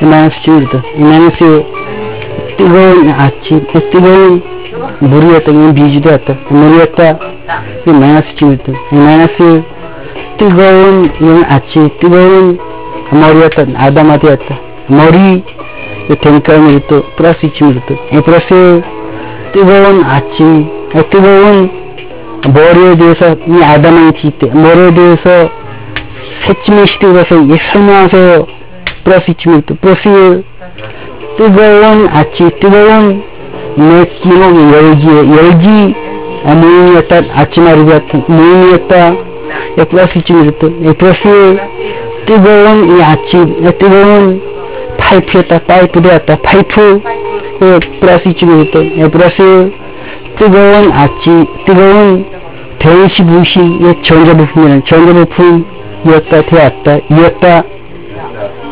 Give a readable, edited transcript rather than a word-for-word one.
마이너스 마이너스 뜨거운 아침, 뜨거운 물이었다. 비주되었다. 물이었다. 마이너스 찍었다. 마이너스 뜨거운 아침, 뜨거운 머리였다. 아담아되었다. 머리 되니까 또 플러스 찍었다. 플러스 뜨거운 아침, 뜨거운 머리에 대해서 이 아담한 때 머리에 대해서 새침의 시대에서 설명해서 플러스 찍었다. 플러스 뜨거운 아침, 뜨거운 내 기록의 열기 모임이었다. 아침하루였다. 모임이었다. 플러스 찍었다. 플러스 뜨거운 이 아침, 뜨거운 파이프였다. 파이프 되었다. 파이프 플러스 찍었다. 플러스 뜨거운 아침, 뜨거운電子 부식 전자부품이었다. 되었다. 이었다.